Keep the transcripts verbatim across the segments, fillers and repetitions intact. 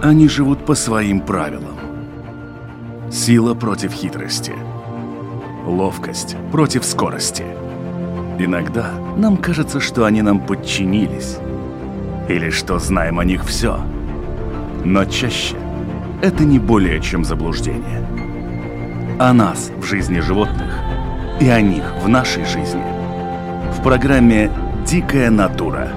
Они живут по своим правилам. Сила против хитрости. Ловкость против скорости. Иногда нам кажется, что они нам подчинились. Или что знаем о них все. Но чаще это не более чем заблуждение. О нас в жизни животных и о них в нашей жизни. В программе «Дикая натура».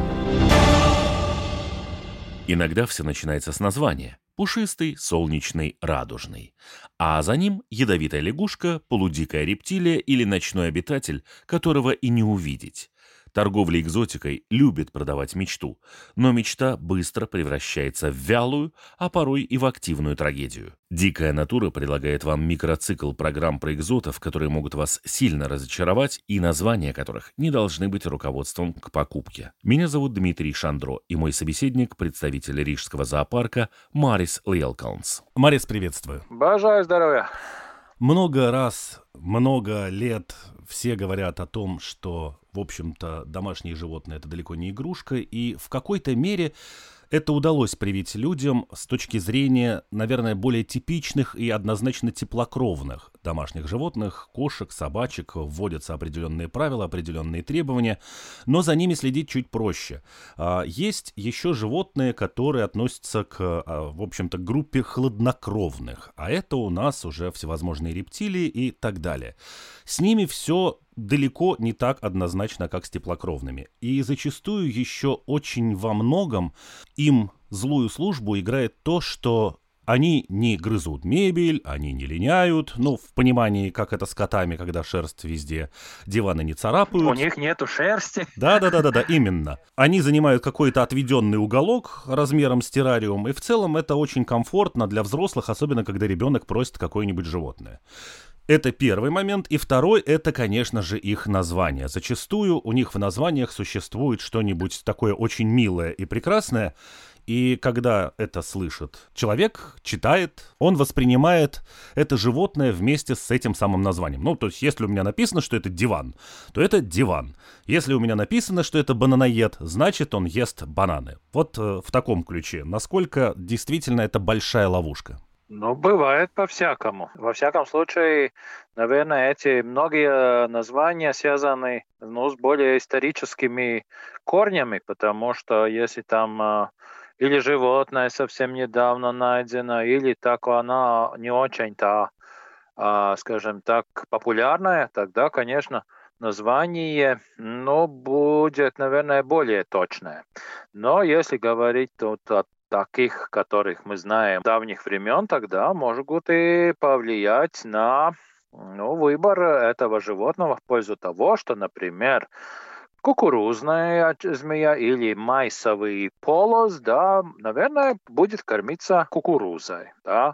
Иногда все начинается с названия. Пушистый, солнечный, радужный. А за ним ядовитая лягушка, полудикая рептилия или ночной обитатель, которого и не увидеть. Торговля экзотикой любит продавать мечту, но мечта быстро превращается в вялую, а порой и в активную трагедию. «Дикая натура» предлагает вам микроцикл программ про экзотов, которые могут вас сильно разочаровать и названия которых не должны быть руководством к покупке. Меня зовут Дмитрий Шандро, и мой собеседник – представитель Рижского зоопарка Марис Лиелкалнс. Марис, приветствую. Бажаю здоровья. Много раз, много лет все говорят о том, что, в общем-то, домашние животные – это далеко не игрушка, и в какой-то мере это удалось привить людям с точки зрения, наверное, более типичных и однозначно теплокровных домашних животных, кошек, собачек. Вводятся определенные правила, определенные требования, но за ними следить чуть проще. Есть еще животные, которые относятся к, в общем-то, группе хладнокровных, а это у нас уже всевозможные рептилии и так далее. С ними все далеко не так однозначно, как с теплокровными. И зачастую еще очень во многом им злую службу играет то, что они не грызут мебель, они не линяют, ну, в понимании, как это с котами, когда шерсть везде, диваны не царапают. У них нету шерсти. Да-да-да-да, именно. Они занимают какой-то отведенный уголок размером с террариум, и в целом это очень комфортно для взрослых, особенно когда ребенок просит какое-нибудь животное. Это первый момент. И второй – это, конечно же, их название. Зачастую у них в названиях существует что-нибудь такое очень милое и прекрасное. И когда это слышит человек, читает, он воспринимает это животное вместе с этим самым названием. Ну, то есть, если у меня написано, что это диван, то это диван. Если у меня написано, что это бананоед, значит, он ест бананы. Вот э, в таком ключе. Насколько действительно это большая ловушка? Ну, бывает по-всякому. Во всяком случае, наверное, эти многие названия связаны, ну, с более историческими корнями, потому что если там э, или животное совсем недавно найдено, или так она не очень-то, э, скажем так, популярная, тогда, конечно, название, ну, будет, наверное, более точное. Но если говорить тут о таких, которых мы знаем с давних времен, тогда могут и повлиять на, ну, выбор этого животного в пользу того, что, например, кукурузная змея или майсовый полос, да, наверное, будет кормиться кукурузой, да.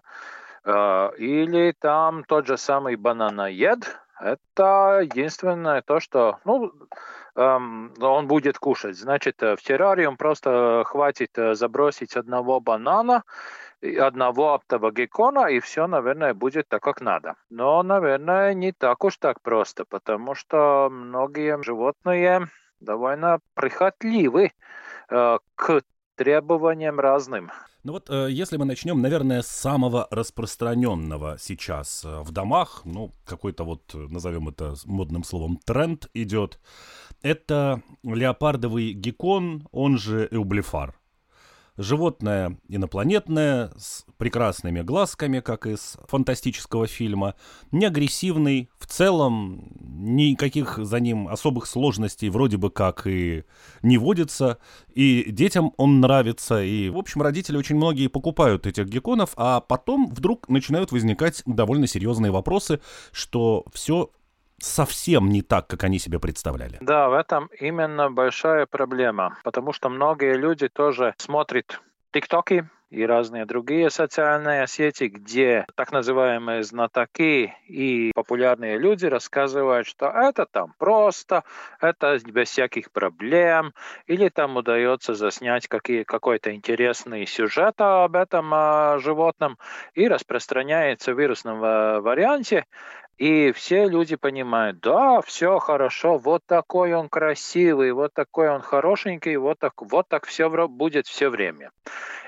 Или там тот же самый бананоед. Это единственное то, что, ну, эм, он будет кушать. Значит, в террариум просто хватит забросить одного банана, одного оптового геккона, и все, наверное, будет так, как надо. Но, наверное, не так уж так просто, потому что многие животные довольно прихотливы э, к требованиям разным. Ну вот, э, если мы начнем, наверное, с самого распространенного сейчас э, в домах, ну, какой-то вот, назовем это модным словом, тренд идет, это леопардовый геккон, он же эублефар. Животное инопланетное, с прекрасными глазками, как из фантастического фильма, не агрессивный, в целом никаких за ним особых сложностей вроде бы как и не водится, и детям он нравится, и, в общем, родители очень многие покупают этих гекконов, а потом вдруг начинают возникать довольно серьезные вопросы, что все совсем не так, как они себе представляли. Да, в этом именно большая проблема, потому что многие люди тоже смотрят тиктоки и разные другие социальные сети, где так называемые знатоки и популярные люди рассказывают, что это там просто, это без всяких проблем, или там удается заснять какие, какой-то интересный сюжет об этом э, животном и распространяется в вирусном э, варианте. И все люди понимают, да, все хорошо, вот такой он красивый, вот такой он хорошенький, вот так, вот так все будет все время.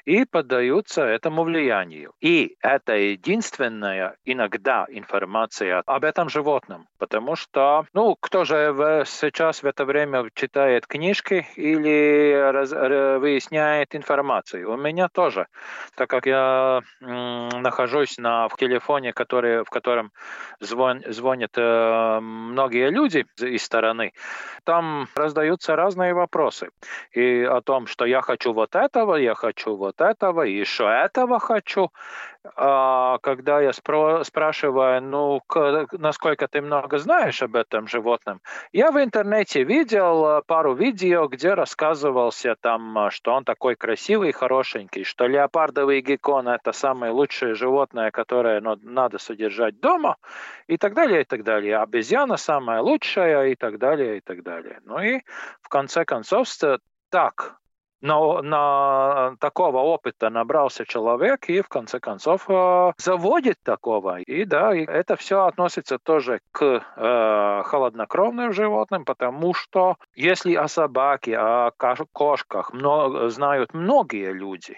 и поддаются этому влиянию. И это единственная иногда информация об этом животном, потому что, ну, кто же в, сейчас в это время читает книжки или раз, выясняет информацию? У меня тоже, так как я м, нахожусь на в телефоне, который, в котором звон, звонят э, многие люди из стороны, там раздаются разные вопросы. И о том, что я хочу вот этого, я хочу вот этого, и еще этого хочу. А когда я спро- спрашиваю, ну, к- насколько ты много знаешь об этом животном, я в интернете видел пару видео, где рассказывался там, что он такой красивый и хорошенький, что леопардовый геккон — это самое лучшее животное, которое ну, надо содержать дома, и так далее, и так далее. Обезьяна самая лучшая, и так далее, и так далее. Ну и в конце концов, так, но на такого опыта набрался человек и в конце концов э, заводит такого. И да, и это все относится тоже к э, холоднокровным животным, потому что если о собаке, о кошках много, знают многие люди,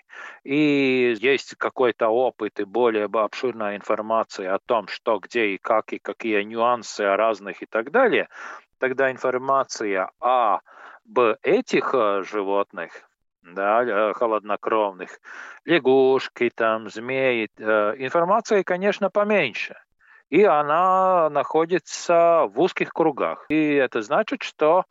и есть какой-то опыт и более обширная информация о том, что, где и как, и какие нюансы разных и так далее, тогда информация о об этих э, животных, да, э, холоднокровных, лягушки, там, змеи, э, информации, конечно, поменьше. И она находится в узких кругах. И это значит, что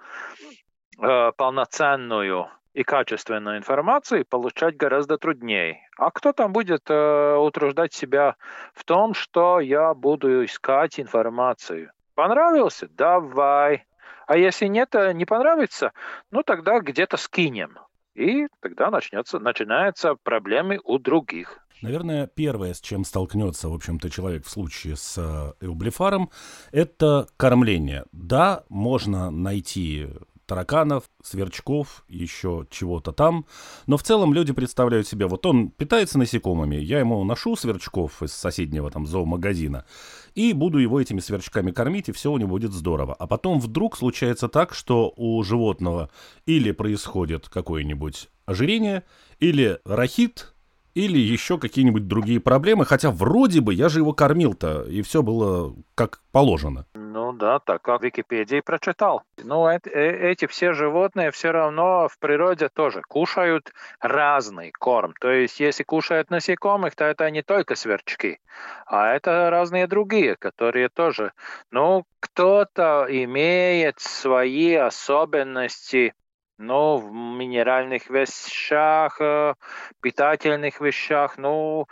э, полноценную и качественную информацию получать гораздо труднее. А кто там будет э, утруждать себя в том, что я буду искать информацию? Понравился? Давай. А если нет, не понравится, ну тогда где-то скинем. И тогда начнется, начинаются проблемы у других. Наверное, первое, с чем столкнется, в общем-то, человек в случае с э, эублефаром, это кормление. Да, можно найти тараканов, сверчков, еще чего-то там. Но в целом люди представляют себе, вот он питается насекомыми, я ему ношу сверчков из соседнего там зоомагазина и буду его этими сверчками кормить, и все у него будет здорово. А потом вдруг случается так, что у животного или происходит какое-нибудь ожирение, или рахит, или еще какие-нибудь другие проблемы, хотя вроде бы я же его кормил-то, и все было как положено. Ну да, так как в Википедии прочитал. Ну, это, эти все животные все равно в природе тоже кушают разный корм. То есть, если кушают насекомых, то это не только сверчки, а это разные другие, которые тоже... Ну, кто-то имеет свои особенности, ну, в минеральных вещах, питательных вещах, ну...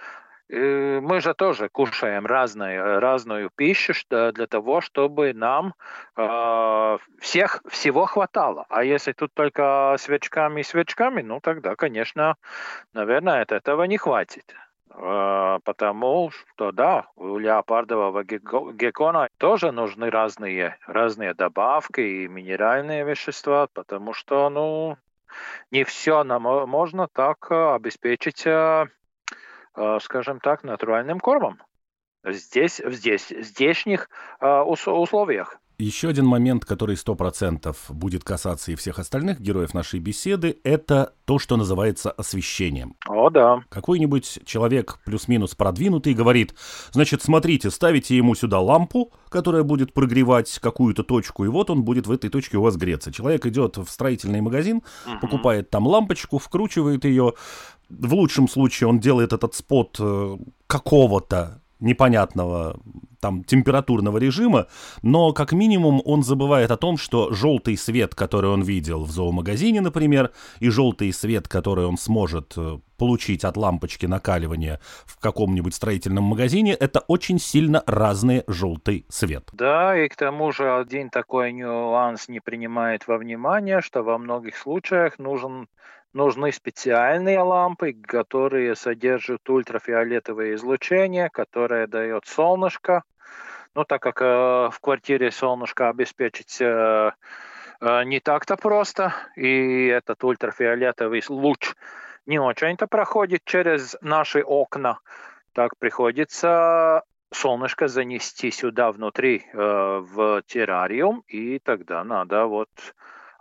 Мы же тоже кушаем разную, разную пищу для того, чтобы нам э, всех, всего хватало. А если тут только свечками и свечками, ну тогда, конечно, наверное, от этого не хватит. Э, потому что, да, у леопардового геккона тоже нужны разные, разные добавки и минеральные вещества, потому что, ну, не все нам можно так обеспечить, скажем так, натуральным кормом. Здесь, здесь, в здешних э, условиях. Еще один момент, который сто процентов будет касаться и всех остальных героев нашей беседы, это то, что называется освещением. О, да. Какой-нибудь человек плюс-минус продвинутый говорит, значит, смотрите, ставите ему сюда лампу, которая будет прогревать какую-то точку, и вот он будет в этой точке у вас греться. Человек идет в строительный магазин, угу. покупает там лампочку, вкручивает ее. В лучшем случае он делает этот спот какого-то непонятного там температурного режима, но как минимум он забывает о том, что желтый свет, который он видел в зоомагазине, например, и желтый свет, который он сможет получить от лампочки накаливания в каком-нибудь строительном магазине, это очень сильно разный желтый свет. Да, и к тому же один такой нюанс не принимает во внимание, что во многих случаях нужен Нужны специальные лампы, которые содержат ультрафиолетовое излучение, которое дает солнышко. Ну, так как э, в квартире солнышко обеспечить э, э, не так-то просто, и этот ультрафиолетовый луч не очень-то проходит через наши окна, так приходится солнышко занести сюда внутри, э, в террариум, и тогда надо вот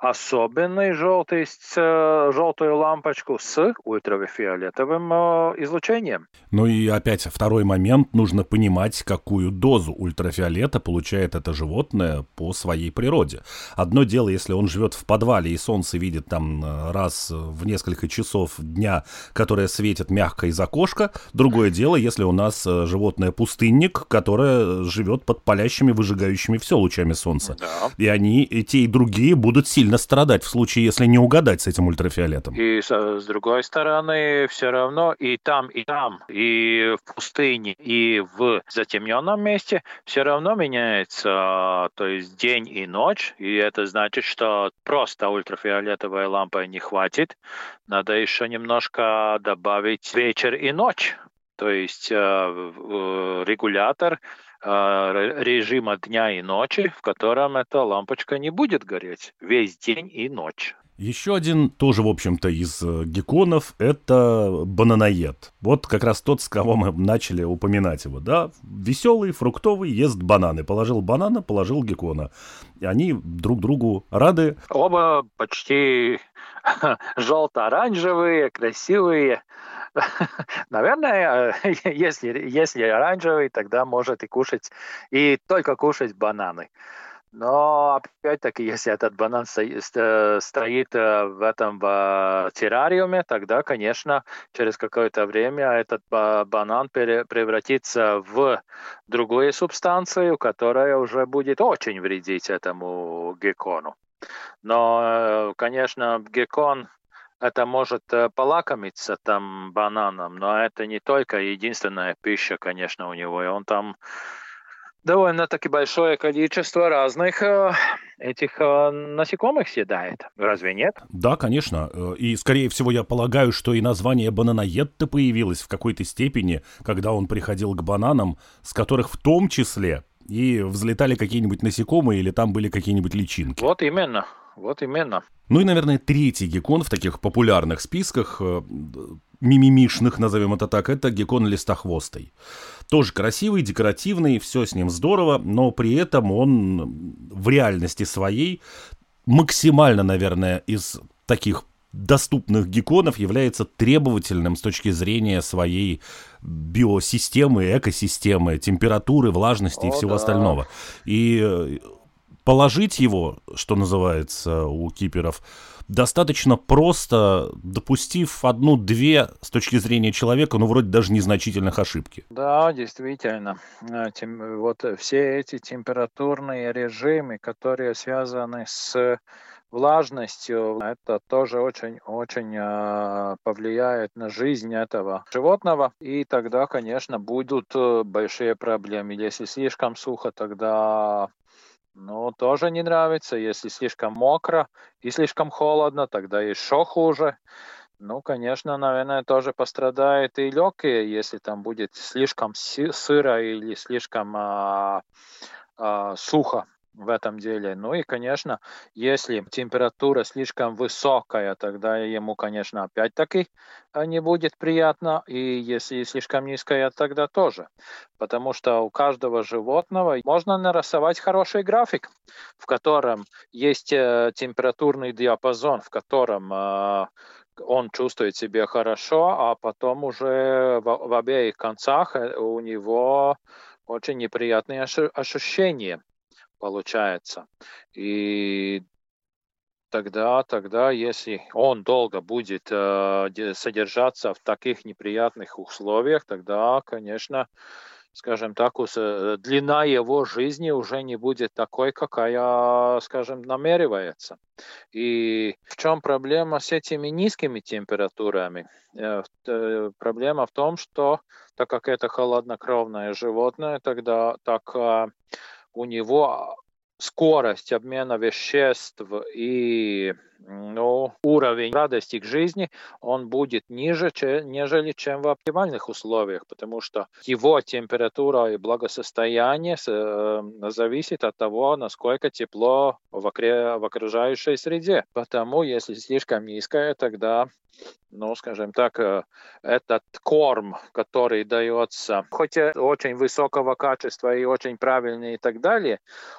особенный желтый, с, желтую лампочку с ультрафиолетовым излучением. Ну и опять второй момент, нужно понимать, какую дозу ультрафиолета получает это животное по своей природе. Одно дело, если он живет в подвале и солнце видит там раз в несколько часов дня, которое светит мягко из окошка. Другое дело, если у нас животное пустынник, которое живет под палящими, выжигающими все лучами солнца. Да. И они, и те, и другие будут сильно страдать в случае, если не угадать с этим ультрафиолетом. И с, с другой стороны, все равно и там, и там, и в пустыне, и в затемненном месте все равно меняется, то есть день и ночь, и это значит, что просто ультрафиолетовой лампы не хватит, надо еще немножко добавить вечер и ночь, то есть э, э, регулятор режима дня и ночи, в котором эта лампочка не будет гореть весь день и ночь. Еще один, тоже, в общем-то, из гекконов, это бананоед. Вот как раз тот, с кого мы начали упоминать его, да? Веселый, фруктовый, ест бананы. Положил банана, положил геккона. И они друг другу рады. Оба почти желто-оранжевые, красивые. Наверное, если, если оранжевый, тогда может и кушать, и только кушать бананы. Но опять-таки, если этот банан стоит в этом в террариуме, тогда, конечно, через какое-то время этот банан превратится в другую субстанцию, которая уже будет очень вредить этому геккону. Но, конечно, геккон это может полакомиться там бананом, но это не только единственная пища, конечно, у него. И он там довольно-таки большое количество разных э, этих э, насекомых съедает. Разве нет? Да, конечно. И, скорее всего, я полагаю, что и название бананоед-то появилось в какой-то степени, когда он приходил к бананам, с которых в том числе и взлетали какие-нибудь насекомые или там были какие-нибудь личинки. Вот именно. Вот именно. Ну и, наверное, третий геккон в таких популярных списках, э, мимимишных, назовем это так, это геккон листохвостый. Тоже красивый, декоративный, все с ним здорово, но при этом он в реальности своей максимально, наверное, из таких доступных гекконов является требовательным с точки зрения своей биосистемы, экосистемы, температуры, влажности О, и всего да. остального. И положить его, что называется у киперов, достаточно просто, допустив одну-две с точки зрения человека, ну, вроде даже незначительных ошибки. Да, действительно. Вот все эти температурные режимы, которые связаны с влажностью, это тоже очень-очень повлияет на жизнь этого животного. И тогда, конечно, будут большие проблемы. Если слишком сухо, тогда... Ну, тоже не нравится. Если слишком мокро и слишком холодно, тогда еще хуже. Ну, конечно, наверное, тоже пострадает и легкие, если там будет слишком сыро или слишком а, а, сухо в этом деле. Ну и, конечно, если температура слишком высокая, тогда ему, конечно, опять-таки не будет приятно. И если слишком низкая, тогда тоже. Потому что у каждого животного можно нарисовать хороший график, в котором есть э, температурный диапазон, в котором э, он чувствует себя хорошо, а потом уже в, в обеих концах у него очень неприятные ощущения получается. И тогда, тогда, если он долго будет э, содержаться в таких неприятных условиях, тогда, конечно, скажем так, длина его жизни уже не будет такой, какая, скажем, намеревается. И в чем проблема с этими низкими температурами? Проблема в том, что, так как это холоднокровное животное, тогда так у него скорость обмена веществ и ну, уровень радости к жизни, он будет ниже, че, нежели чем в оптимальных условиях, потому что его температура и благосостояние э, зависит от того, насколько тепло в, окре, в окружающей среде. Потому если слишком низкое, тогда, ну, скажем так, этот корм, который дается, хоть и очень высокого качества и очень правильный и так далее,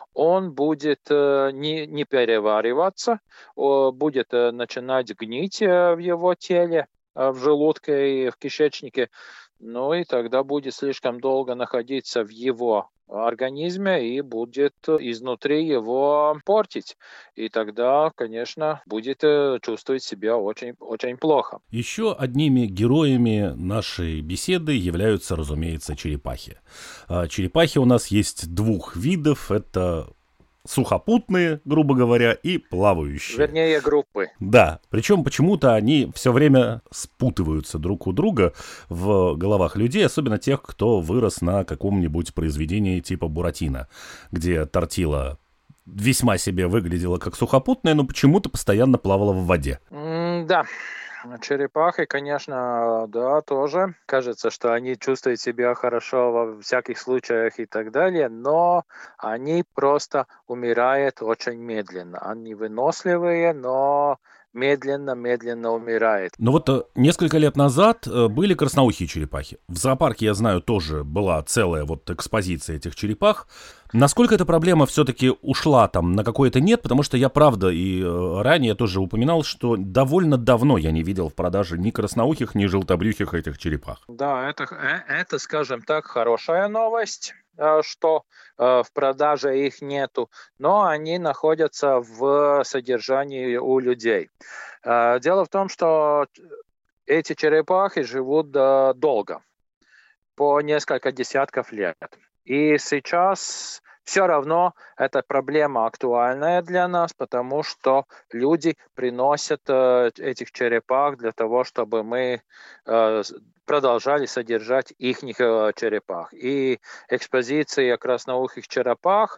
он будет не, не перевариваться, будет начинать гнить в его теле, в желудке и в кишечнике, ну и тогда будет слишком долго находиться в его организме и будет изнутри его портить. И тогда, конечно, будет чувствовать себя очень, очень плохо. Еще одними героями нашей беседы являются, разумеется, черепахи. Черепахи у нас есть двух видов. Это сухопутные, грубо говоря, и плавающие. Вернее, группы. Да, причем почему-то они все время спутываются друг у друга в головах людей, особенно тех, кто вырос на каком-нибудь произведении типа «Буратино», где тортила весьма себе выглядела как сухопутная, но почему-то постоянно плавала в воде. Mm, да. Черепахи, конечно, да, тоже. Кажется, что они чувствуют себя хорошо во всяких случаях и так далее, но они просто умирают очень медленно. Они выносливые, но медленно-медленно умирает. Но вот э, несколько лет назад э, были красноухие черепахи. В зоопарке, я знаю, тоже была целая вот экспозиция этих черепах. Насколько эта проблема все-таки ушла там, на какое-то нет, потому что я, правда, и э, ранее тоже упоминал, что довольно давно я не видел в продаже ни красноухих, ни желтобрюхих этих черепах. Да, это, это, скажем так, хорошая новость, что в продаже их нету, но они находятся в содержании у людей. Дело в том, что эти черепахи живут долго, по несколько десятков лет. И сейчас все равно эта проблема актуальная для нас, потому что люди приносят этих черепах для того, чтобы мы продолжали содержать их черепах. И экспозиция красноухих черепах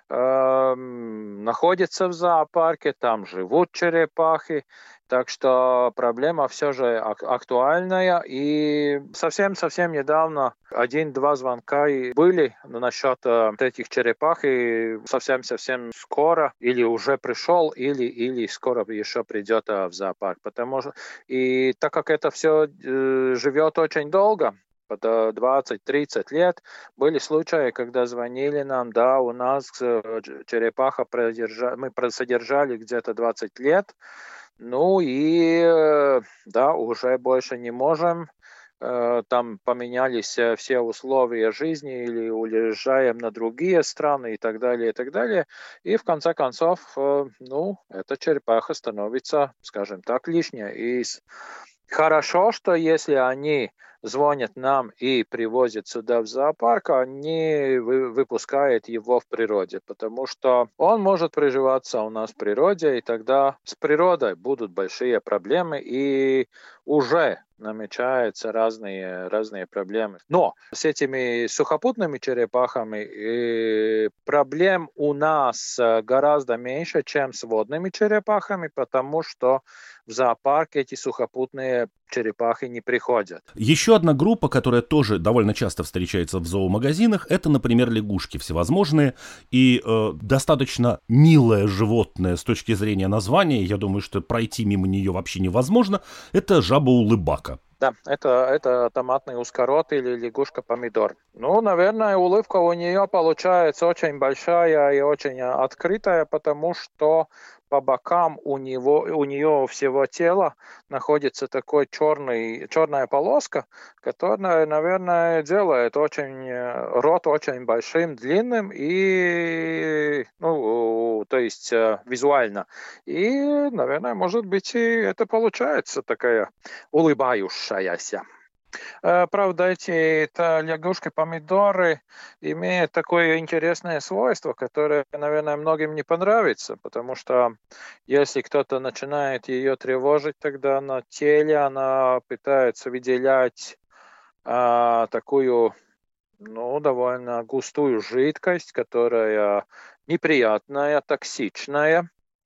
э, находится в зоопарке, там живут черепахи, так что проблема все же актуальная. И совсем-совсем недавно один-два звонка были насчет этих черепах, и совсем-совсем скоро или уже пришел, или, или скоро еще придет в зоопарк. Потому что и так как это все э, живет очень долго, двадцать-тридцать лет, были случаи, когда звонили нам, да, у нас черепаха продержа... мы содержали где-то двадцать лет, ну и да, уже больше не можем, там поменялись все условия жизни или уезжаем на другие страны и так далее, и так далее. И в конце концов, ну, эта черепаха становится, скажем так, лишняя. И хорошо, что если они звонят нам и привозят сюда в зоопарк, они выпускают его в природе, потому что он может приживаться у нас в природе, и тогда с природой будут большие проблемы, и уже намечаются разные, разные проблемы. Но с этими сухопутными черепахами э, проблем у нас гораздо меньше, чем с водными черепахами, потому что в зоопарк эти сухопутные черепахи не приходят. Еще одна группа, которая тоже довольно часто встречается в зоомагазинах, это, например, лягушки всевозможные. И э, достаточно милое животное с точки зрения названия, я думаю, что пройти мимо нее вообще невозможно, это жаба-улыбака. Да, это, это томатный ускорот или лягушка-помидор. Ну, наверное, улыбка у нее получается очень большая и очень открытая, потому что по бокам у, него, у нее всего тела находится такой черный, черная полоска, которая, наверное, делает очень, рот очень большим, длинным и, ну, то есть визуально. И, наверное, может быть, и это получается такая улыбающаяся. Правда, эти лягушки-помидоры имеют такое интересное свойство, которое, наверное, многим не понравится, потому что если кто-то начинает ее тревожить, тогда на теле она пытается выделять а, такую, ну, довольно густую жидкость, которая неприятная, токсичная.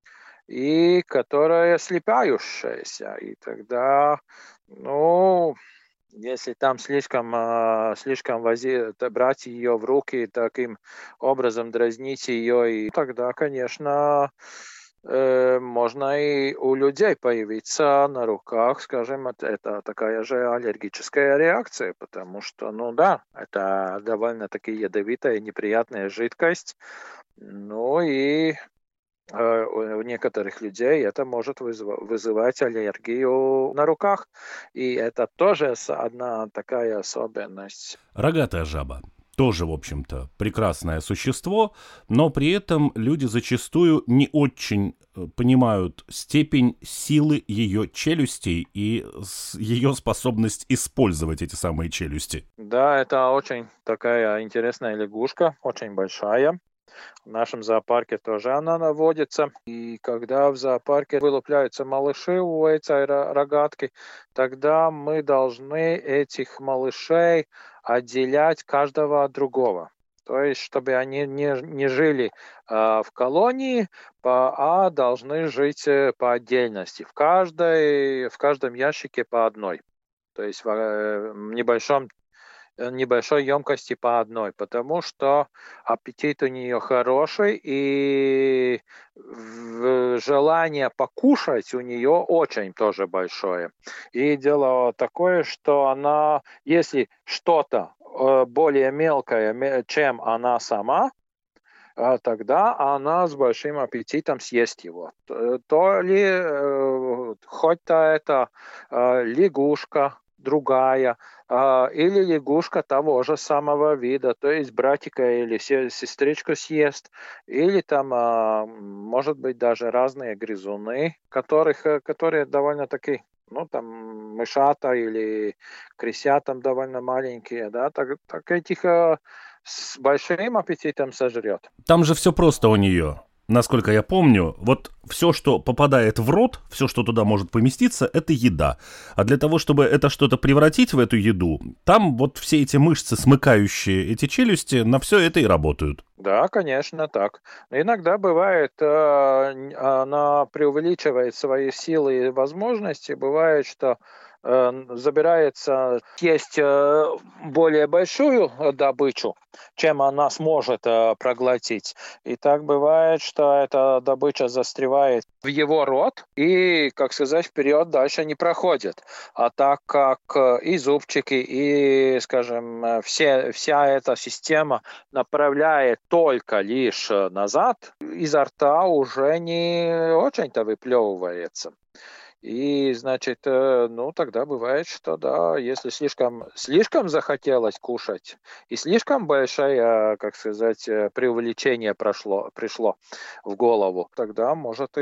и которая слипающаяся. И тогда, ну, если там слишком, э, слишком вози, брать ее в руки, таким образом дразнить ее, и тогда, конечно, э, можно и у людей появиться на руках, скажем, это, это такая же аллергическая реакция, потому что, ну да, это довольно-таки ядовитая, неприятная жидкость, ну и э, у некоторых людей это может вызва- вызывать аллергию на руках, и это тоже с- одна такая особенность. Рогатая жаба. Тоже, в общем-то, прекрасное существо, но при этом люди зачастую не очень э, понимают степень силы ее челюстей и с- ее способность использовать эти самые челюсти. Да, это очень такая интересная лягушка, очень большая. В нашем зоопарке тоже она наводится. И когда в зоопарке вылупляются малыши у этой ро- рогатки, тогда мы должны этих малышей отделять каждого от другого. То есть, чтобы они не, не жили э, в колонии, по, а должны жить э, по отдельности. В, каждой, в каждом ящике по одной. То есть в э, небольшом небольшой емкости по одной, потому что аппетит у нее хороший и желание покушать у нее очень тоже большое. И дело такое, что она, если что-то более мелкое, чем она сама, тогда она с большим аппетитом съест его. То ли хоть-то это лягушка, другая, или лягушка того же самого вида, то есть братика или сестричку съест, или там, может быть, даже разные грызуны, которых, которые довольно-таки, ну, там, мышата или крысята довольно маленькие, да, так, так этих с большим аппетитом сожрет. Там же все просто у нее. Насколько я помню, вот все, что попадает в рот, все, что туда может поместиться, это еда. А для того, чтобы это что-то превратить в эту еду, там вот все эти мышцы, смыкающие эти челюсти, на все это и работают. Да, конечно, так. Но иногда бывает, э, она преувеличивает свои силы и возможности. Бывает, что э, забирается есть э, более большую добычу, чем она сможет э, проглотить. И так бывает, что эта добыча застревает в его рот и, как сказать, вперед дальше не проходит. А так как и зубчики, и, скажем, все, вся эта система направляет только лишь назад, изо рта уже не очень-то выплевывается. И, значит, ну, тогда бывает, что, да, если слишком, слишком захотелось кушать, и слишком большое, как сказать, преувеличение прошло, пришло в голову, тогда, может, и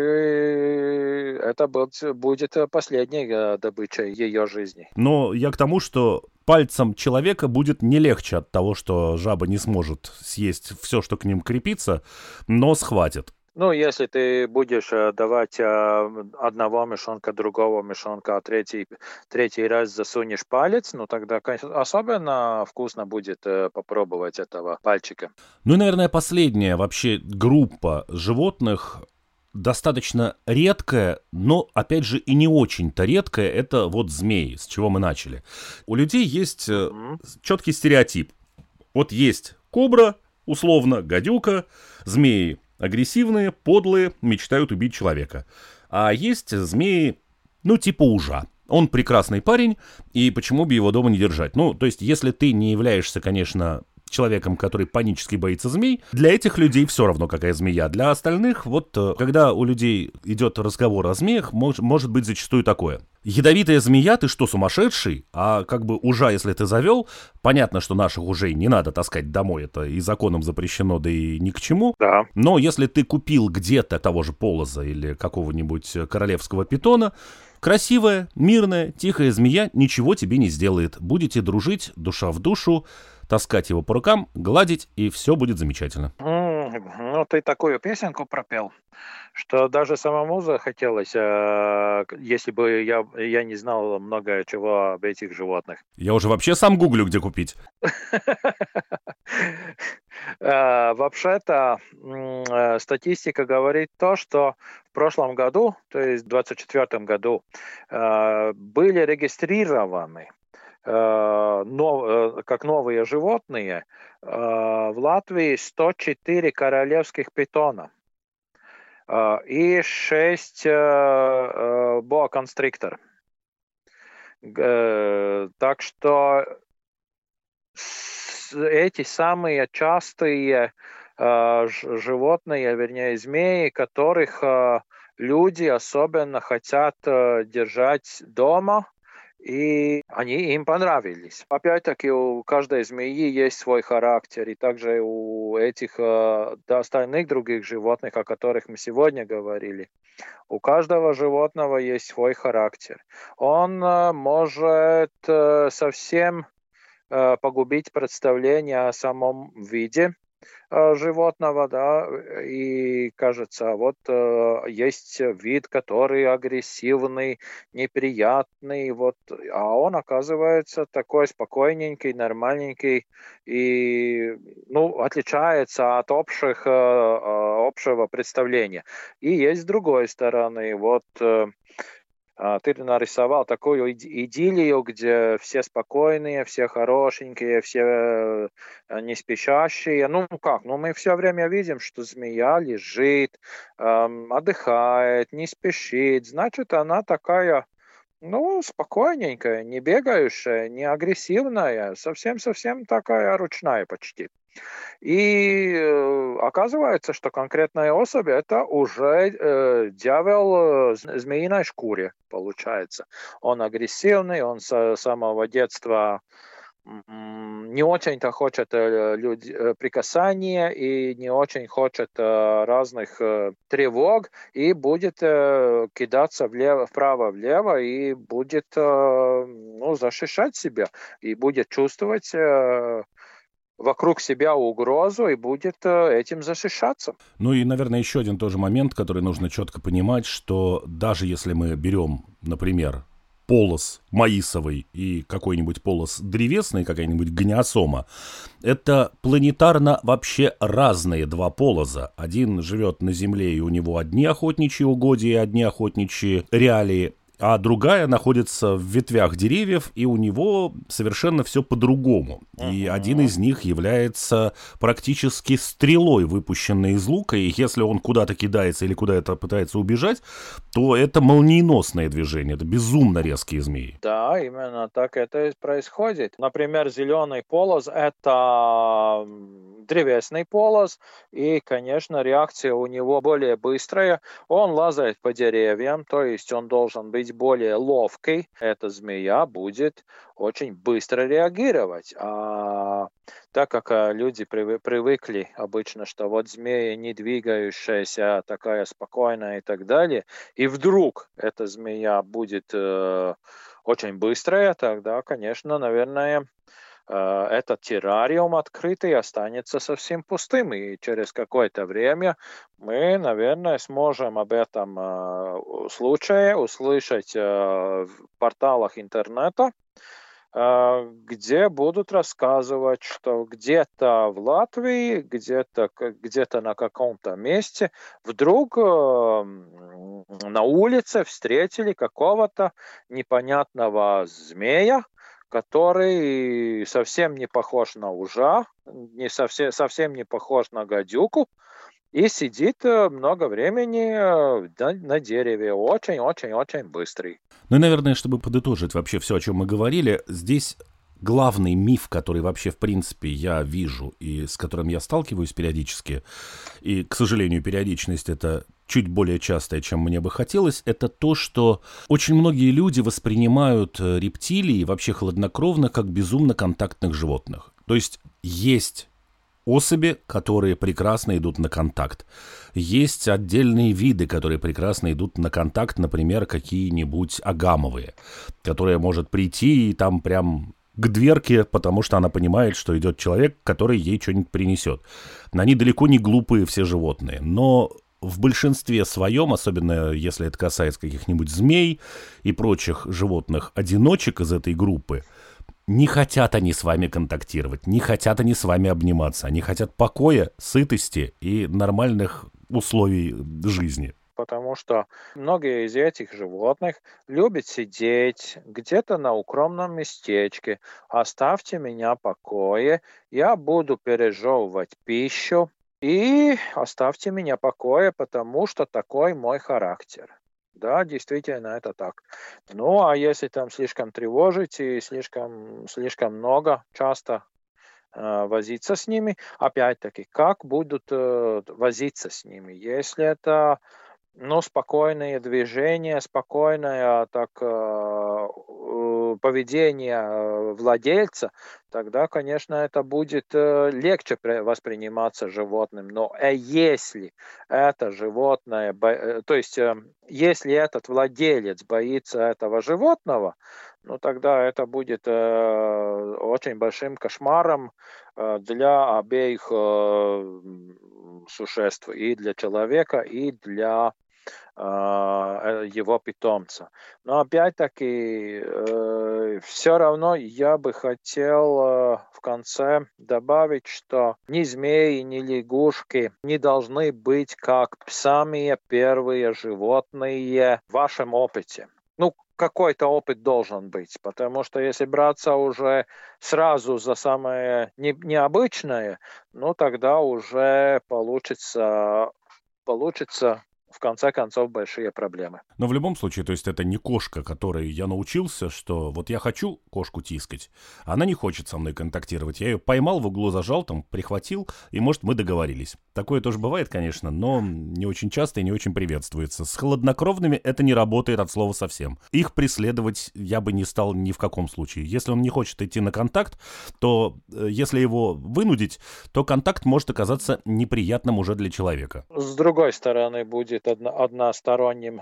это будет последней добычей ее жизни. Но я к тому, что пальцам человека будет не легче от того, что жаба не сможет съесть все, что к ним крепится, но схватит. Ну, если ты будешь давать одного мышонка, другого мышонка, а третий, третий раз засунешь палец, ну тогда, конечно, особенно вкусно будет попробовать этого пальчика. Ну и, наверное, последняя вообще группа животных, достаточно редкая, но, опять же, и не очень-то редкая, это вот змеи, с чего мы начали. У людей есть Mm-hmm. четкий стереотип. Вот есть кобра, условно, гадюка, змеи агрессивные, подлые, мечтают убить человека. А есть змеи, ну, типа ужа. Он прекрасный парень, и почему бы его дома не держать? Ну, то есть, если ты не являешься, конечно, человеком, который панически боится змей, для этих людей все равно, какая змея. Для остальных, вот, когда у людей идет разговор о змеях, мож, может быть зачастую такое. Ядовитая змея, ты что, сумасшедший? А как бы ужа, если ты завел, понятно, что наших ужей не надо таскать домой, это и законом запрещено, да и ни к чему. Да. Но если ты купил где-то того же полоза или какого-нибудь королевского питона, красивая, мирная, тихая змея ничего тебе не сделает. Будете дружить, душа в душу, таскать его по рукам, гладить, и все будет замечательно. Mm, ну, ты такую песенку пропел, что даже самому захотелось, э, если бы я, я не знал много чего об этих животных. Я уже вообще сам гуглю, где купить. Вообще-то статистика говорит то, что в прошлом году, то есть в двадцать четвёртом году, были регистрированы как новые животные в Латвии сто четыре королевских питона и шесть боа-констриктор. Так что эти самые частые э, животные, вернее, змеи, которых э, люди особенно хотят э, держать дома, и они им понравились. Опять-таки, у каждой змеи есть свой характер, и также у этих э, до остальных других животных, о которых мы сегодня говорили, у каждого животного есть свой характер. Он э, может э, совсем погубить представление о самом виде э, животного, да, и кажется, вот э, есть вид, который агрессивный, неприятный, вот, а он оказывается такой спокойненький, нормальненький и, ну, отличается от общих, э, общего представления. И есть с другой стороны, вот, э, ты нарисовал такую идиллию, где все спокойные, все хорошенькие, все не спешащие. Ну как, ну мы все время видим, что змея лежит, эм, отдыхает, не спешит. Значит, она такая, ну, спокойненькая, не бегающая, не агрессивная, совсем-совсем такая ручная почти. И э, оказывается, что конкретная особь это уже э, дьявол э, змеиной шкуре, получается. Он агрессивный, он с самого детства м- не очень-то хочет э, люди, э, прикасания и не очень хочет э, разных э, тревог и будет э, кидаться влево, вправо-влево и будет э, ну, защищать себя и будет чувствовать э, вокруг себя угрозу и будет этим защищаться. Ну и, наверное, еще один тоже момент, который нужно четко понимать, что даже если мы берем, например, полос маисовый и какой-нибудь полос древесный, какая-нибудь гниосома, это планетарно вообще разные два полоза. Один живет на Земле, и у него одни охотничьи угодья, одни охотничьи реалии, а другая находится в ветвях деревьев, и у него совершенно все по-другому. И один из них является практически стрелой, выпущенной из лука, и если он куда-то кидается или куда-то пытается убежать, то это молниеносное движение, это безумно резкие змеи. Да, именно так это и происходит. Например, зеленый полос – это древесный полос, и, конечно, реакция у него более быстрая. Он лазает по деревьям, то есть он должен быть более ловкий. Эта змея будет очень быстро реагировать. А так как люди привыкли обычно, что вот змея не двигающаяся, такая спокойная и так далее, и вдруг эта змея будет э, очень быстрая, тогда, конечно, наверное, этот террариум открытый останется совсем пустым, и через какое-то время мы, наверное, сможем об этом э, случае услышать э, в порталах интернета, э, где будут рассказывать, что где-то в Латвии, где-то, где-то на каком-то месте вдруг э, на улице встретили какого-то непонятного змея, который совсем не похож на ужа, не совсем, совсем не похож на гадюку, и сидит много времени на, на дереве, очень-очень-очень быстрый. Ну и, наверное, чтобы подытожить вообще все, о чем мы говорили, здесь главный миф, который вообще, в принципе, я вижу и с которым я сталкиваюсь периодически, и, к сожалению, периодичность это чуть более частая, чем мне бы хотелось, это то, что очень многие люди воспринимают рептилии, вообще хладнокровно, как безумно контактных животных. То есть есть особи, которые прекрасно идут на контакт. Есть отдельные виды, которые прекрасно идут на контакт, например, какие-нибудь агамовые, которые может прийти и там прям к дверке, потому что она понимает, что идет человек, который ей что-нибудь принесет. Они далеко не глупые все животные, но в большинстве своем, особенно если это касается каких-нибудь змей и прочих животных-одиночек из этой группы, Не хотят они с вами контактировать, не хотят они с вами обниматься. Они хотят покоя, сытости и нормальных условий жизни. Потому что многие из этих животных любят сидеть где-то на укромном местечке. Оставьте меня в покое, я буду пережевывать пищу. И оставьте меня в покое, потому что такой мой характер. Да, действительно, это так. Ну, а если там слишком тревожите и слишком, слишком много, часто э, возиться с ними, опять-таки, как будут э, возиться с ними? Если это ну, спокойное движение, спокойное так, э, поведение владельца, тогда, конечно, это будет э, легче восприниматься животным. Но э, если это животное, бо... то есть э, если этот владелец боится этого животного, ну, тогда это будет э, очень большим кошмаром э, для обеих э, существ, и для человека, и для его питомца. Но опять-таки, э, все равно я бы хотел э, в конце добавить, что ни змеи, ни лягушки не должны быть как самые первые животные в вашем опыте. Ну, какой-то опыт должен быть, потому что если браться уже сразу за самое не, необычное, ну, тогда уже получится, получится в конце концов, большие проблемы. Но в любом случае, то есть это не кошка, которой я научился, что вот я хочу кошку тискать, она не хочет со мной контактировать. Я ее поймал, в углу зажал, там, прихватил, и, может, мы договорились. Такое тоже бывает, конечно, но не очень часто и не очень приветствуется. С хладнокровными это не работает от слова совсем. Их преследовать я бы не стал ни в каком случае. Если он не хочет идти на контакт, то если его вынудить, то контакт может оказаться неприятным уже для человека. С другой стороны, будет одно, односторонним.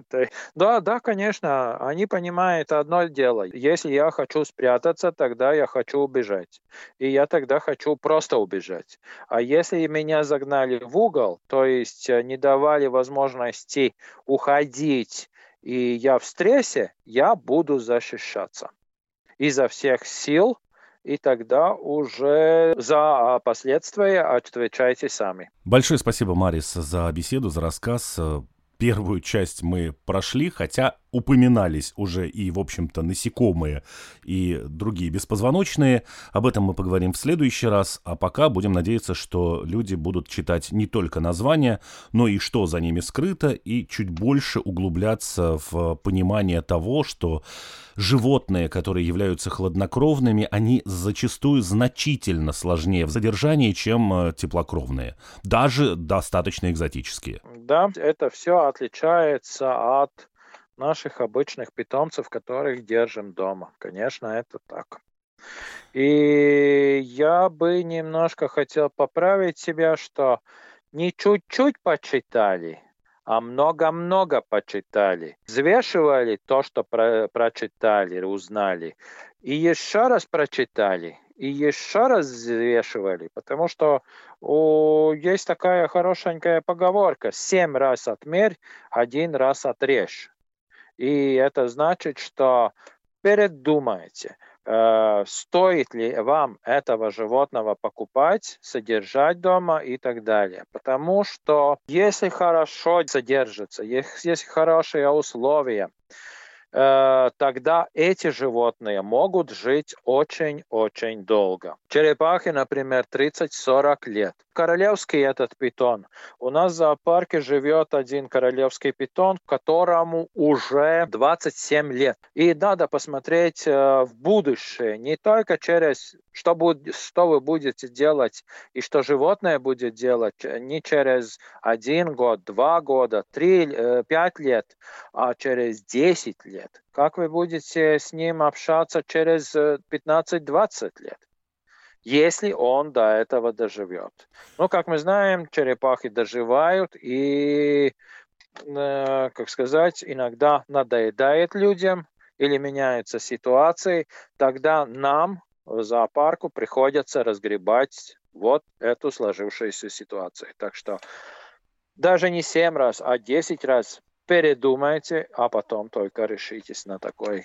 Да, да, конечно, они понимают одно дело. Если я хочу спрятаться, тогда я хочу убежать. И я тогда хочу просто убежать. А если меня загнали в угол, то есть не давали возможности уходить, и я в стрессе, я буду защищаться изо всех сил. И тогда уже за последствия отвечайте сами. Большое спасибо, Марис, за беседу, за рассказ. Первую часть мы прошли, хотя упоминались уже и, в общем-то, насекомые и другие беспозвоночные. Об этом мы поговорим в следующий раз, а пока будем надеяться, что люди будут читать не только названия, но и что за ними скрыто, и чуть больше углубляться в понимание того, что животные, которые являются хладнокровными, они зачастую значительно сложнее в содержании, чем теплокровные, даже достаточно экзотические. Да, это все отличается от наших обычных питомцев, которых держим дома. Конечно, это так. И я бы немножко хотел поправить себя, что не чуть-чуть почитали, а много-много почитали. Взвешивали то, что про- прочитали, узнали, и еще раз прочитали, и еще раз взвешивали, потому что о, есть такая хорошенькая поговорка: семь раз отмерь, один раз отрежь. И это значит, что передумайте, э, стоит ли вам этого животного покупать, содержать дома и так далее. Потому что если хорошо содержится, если хорошие условия, э, тогда эти животные могут жить очень-очень долго. Черепахи, например, тридцать-сорок лет. Королевский этот питон. У нас в зоопарке живет один королевский питон, которому уже двадцать семь лет. И надо посмотреть э, в будущее, не только через что, будет, что вы будете делать и что животное будет делать не через один год, два года, три, э, пять лет, а через десять лет. Как вы будете с ним общаться через пятнадцать-двадцать лет, если он до этого доживет? Ну, как мы знаем, черепахи доживают и, э, как сказать, иногда надоедает людям или меняются ситуации, тогда нам в зоопарку приходится разгребать вот эту сложившуюся ситуацию. Так что даже не семь раз, а десять раз передумайте, а потом только решитесь на такой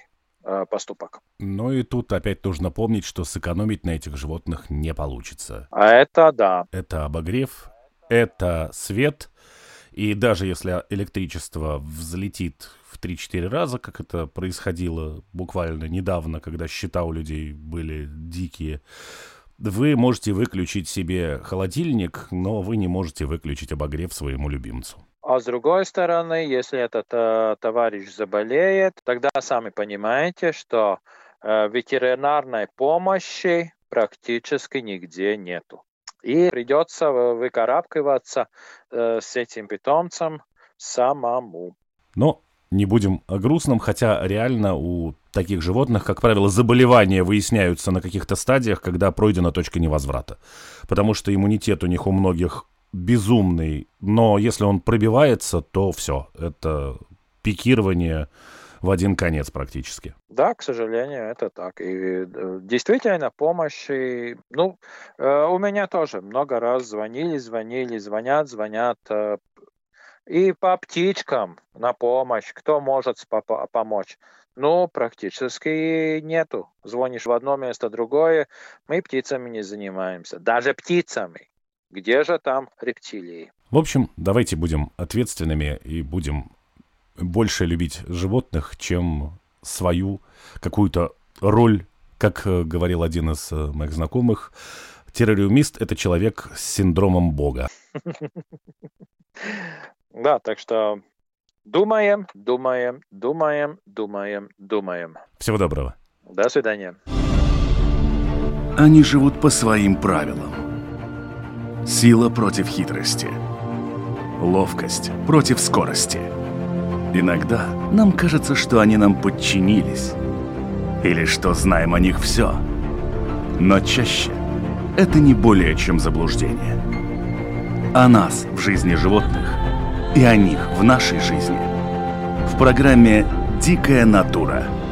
э, поступок. Ну и тут опять нужно помнить, что сэкономить на этих животных не получится. А это да. Это обогрев, это свет, и даже если электричество взлетит в три-четыре раза, как это происходило буквально недавно, когда счета у людей были дикие, вы можете выключить себе холодильник, но вы не можете выключить обогрев своему любимцу. А с другой стороны, если этот э, товарищ заболеет, тогда сами понимаете, что э, ветеринарной помощи практически нигде нету. И придется выкарабкиваться э, с этим питомцем самому. Но не будем о грустном, хотя реально у таких животных, как правило, заболевания выясняются на каких-то стадиях, когда пройдена точка невозврата. Потому что иммунитет у них у многих безумный, но если он пробивается, то все, это пикирование в один конец практически. Да, к сожалению, это так. И действительно, помощи... Ну, у меня тоже много раз звонили, звонили, звонят, звонят. И по птичкам на помощь. Кто может помочь? Ну, практически нету. Звонишь в одно место, другое. Мы птицами не занимаемся. Даже птицами. Где же там рептилии? В общем, давайте будем ответственными и будем больше любить животных, чем свою какую-то роль. Как говорил один из моих знакомых, террариумист — это человек с синдромом Бога. Да, так что думаем, думаем, думаем, думаем, думаем. Всего доброго. До свидания. Они живут по своим правилам. Сила против хитрости. Ловкость против скорости. Иногда нам кажется, что они нам подчинились. Или что знаем о них все. Но чаще это не более чем заблуждение. О нас в жизни животных и о них в нашей жизни. В программе «Дикая натура».